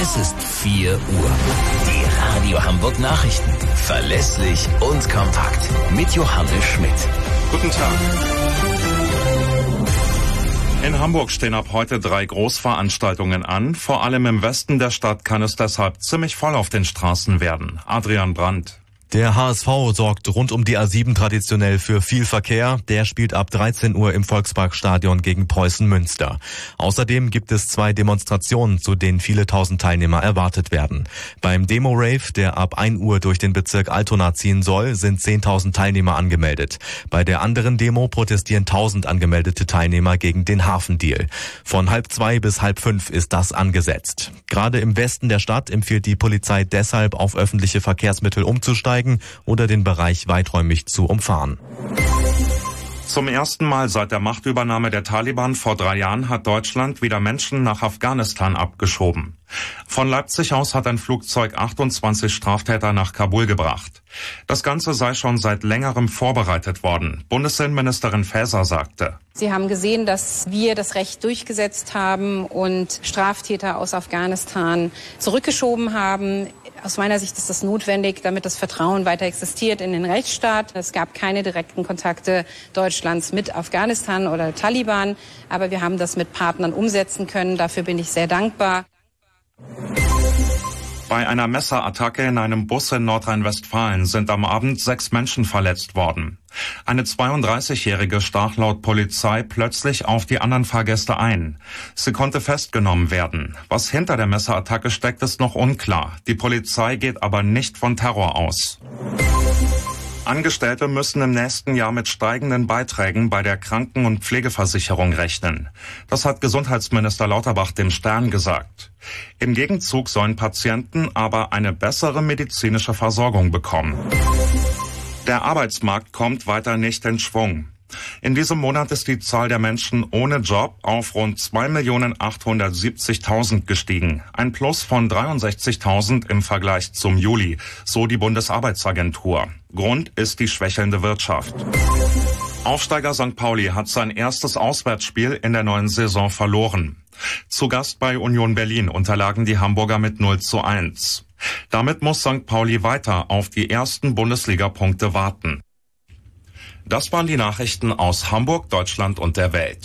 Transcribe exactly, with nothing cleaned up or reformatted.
Es ist vier Uhr. Die Radio Hamburg Nachrichten. Verlässlich und kompakt. Mit Johannes Schmidt. Guten Tag. In Hamburg stehen ab heute drei Großveranstaltungen an. Vor allem im Westen der Stadt kann es deshalb ziemlich voll auf den Straßen werden. Adrian Brandt. Der H S V sorgt rund um die A sieben traditionell für viel Verkehr. Der spielt ab dreizehn Uhr im Volksparkstadion gegen Preußen Münster. Außerdem gibt es zwei Demonstrationen, zu denen viele tausend Teilnehmer erwartet werden. Beim Demo-Rave, der ab ein Uhr durch den Bezirk Altona ziehen soll, sind zehntausend Teilnehmer angemeldet. Bei der anderen Demo protestieren tausend angemeldete Teilnehmer gegen den Hafendeal. Von halb zwei bis halb fünf ist das angesetzt. Gerade im Westen der Stadt empfiehlt die Polizei deshalb, auf öffentliche Verkehrsmittel umzusteigen oder den Bereich weiträumig zu umfahren. Zum ersten Mal seit der Machtübernahme der Taliban vor drei Jahren hat Deutschland wieder Menschen nach Afghanistan abgeschoben. Von Leipzig aus hat ein Flugzeug achtundzwanzig Straftäter nach Kabul gebracht. Das Ganze sei schon seit längerem vorbereitet worden. Bundesinnenministerin Faeser sagte: Sie haben gesehen, dass wir das Recht durchgesetzt haben und Straftäter aus Afghanistan zurückgeschoben haben. Aus meiner Sicht ist das notwendig, damit das Vertrauen weiter existiert in den Rechtsstaat. Es gab keine direkten Kontakte Deutschlands mit Afghanistan oder Taliban, aber wir haben das mit Partnern umsetzen können. Dafür bin ich sehr dankbar. Bei einer Messerattacke in einem Bus in Nordrhein-Westfalen sind am Abend sechs Menschen verletzt worden. Eine zweiunddreißigjährige stach laut Polizei plötzlich auf die anderen Fahrgäste ein. Sie konnte festgenommen werden. Was hinter der Messerattacke steckt, ist noch unklar. Die Polizei geht aber nicht von Terror aus. Angestellte müssen im nächsten Jahr mit steigenden Beiträgen bei der Kranken- und Pflegeversicherung rechnen. Das hat Gesundheitsminister Lauterbach dem Stern gesagt. Im Gegenzug sollen Patienten aber eine bessere medizinische Versorgung bekommen. Der Arbeitsmarkt kommt weiter nicht in Schwung. In diesem Monat ist die Zahl der Menschen ohne Job auf rund zwei Millionen achthundertsiebzigtausend gestiegen. Ein Plus von dreiundsechzigtausend im Vergleich zum Juli, so die Bundesarbeitsagentur. Grund ist die schwächelnde Wirtschaft. Aufsteiger Sankt Pauli hat sein erstes Auswärtsspiel in der neuen Saison verloren. Zu Gast bei Union Berlin unterlagen die Hamburger mit null zu eins. Damit muss Sankt Pauli weiter auf die ersten Bundesliga-Punkte warten. Das waren die Nachrichten aus Hamburg, Deutschland und der Welt.